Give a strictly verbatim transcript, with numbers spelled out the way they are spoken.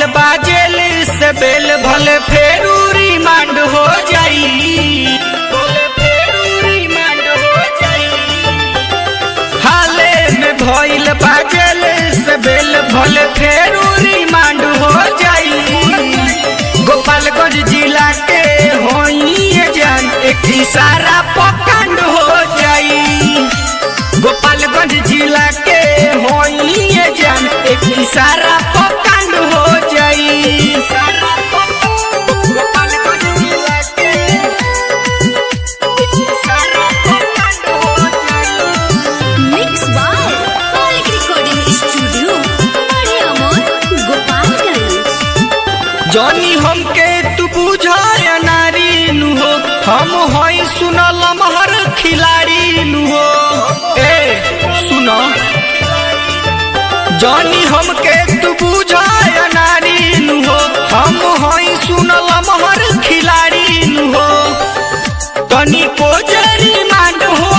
भइल बाजेल से बेल भले फेरू रिमांड हो जाई, भले फेरू रिमांड हो जाई। हाले में भइल बाजेल से बेल भले फेरू रिमांड हो जाई। गोपालगंज जिला के होई जान एक इशारा पकड़ हो जाई। गोपालगंज जिला के होई जान एक इशारा पकड़ हो जाई। गोपालगंज जिला के एक इशारा पकड़ हो जाई। Mix by Maulik recording studio बड़े अमोर गोपालगंज। जॉनी हमके तू बुझाया नारी नु हो, हम होई सुनल महर खिलाड़ी नु हो। ए सुनो जॉनी हमके तू बुझाया नारी नु हो, हम होई सुनल महर खिलाड़ी नु हो। तनी को जरी मांड हो